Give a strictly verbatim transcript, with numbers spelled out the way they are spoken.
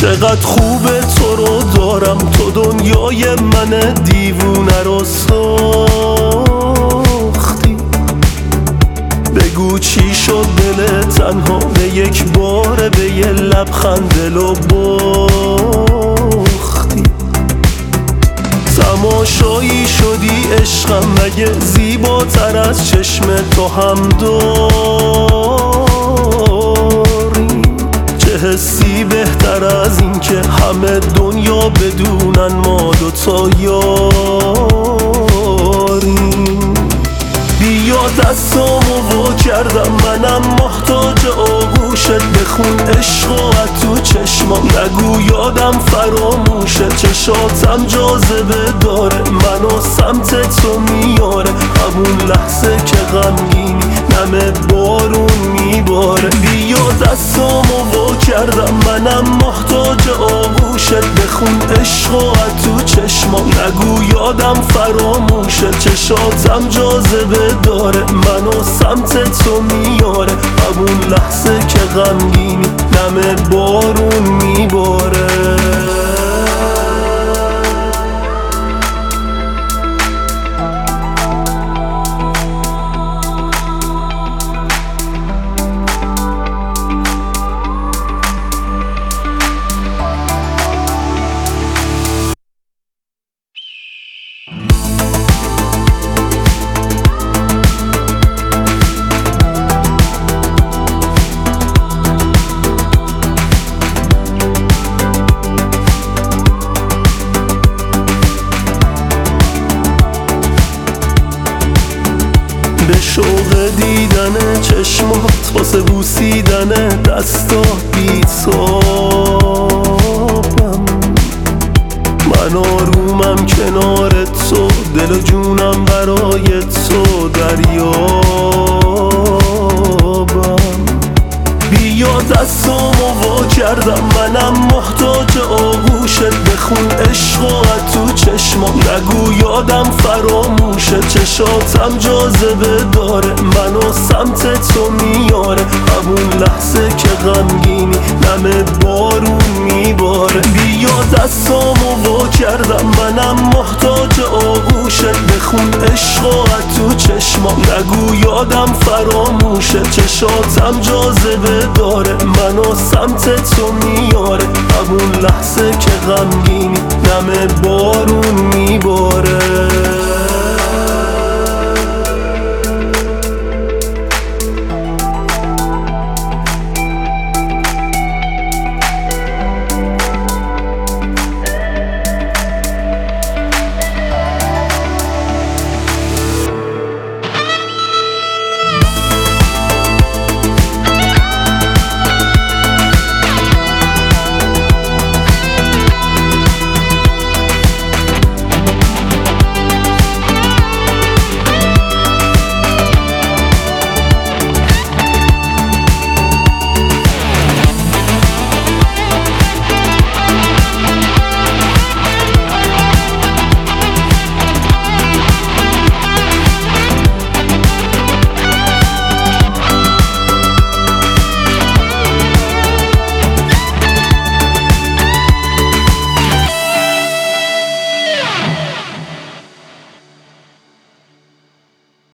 چقدر خوبه تو رو دارم، تو دنیای من دیوونه رو ساختی. بگو چی شد دل تنها به یک بار به یه لبخند دلو باختی. تماشایی شدی عشقم، مگه زیباتر از چشم تو هم داری؟ چه حسی بهتر از این که همه دنیا بدونن ما دوتا یاریم. بیا دستامو وا کردم، منم محتاج آغوشت. بخون عشق و تو چشمام، نگو یادم فراموشه. چشاتم جاذبه داره، منو سمت تو میاره. همون لحظه که غمگینی نم بارون میباره. بیا دستامو وا کردم، منم محتاج آغوشت. بخون عشق و تو چشمام، نگو یادم فراموشه. چشاتم جاذبه داره، منو سمت تو میاره. همون لحظه که غمگینی نم بارون میباره. به شوق دیدن چشمات، واسه بوسیدن دستات بی‌تابم. من آرومم کنار تو، دل و جونم برای تو دریابم. بیا دستامو وا کردم، منم محتاج آغوشت. بخون عشق و تو چشمام، نگو یادم فراموشه. چشاتم جاذبه داره، منو سمت تو میاره. همون لحظه که غمگینی نم بارون میباره. بیا دستامو وا کردم، منم محتاج آغوشت. بخون عشق و تو چشمام، نگو یادم فراموشه. چشاتم جاذبه داره، منو سمت تو میاره. همون لحظه که غمگینی نم بارون میباره.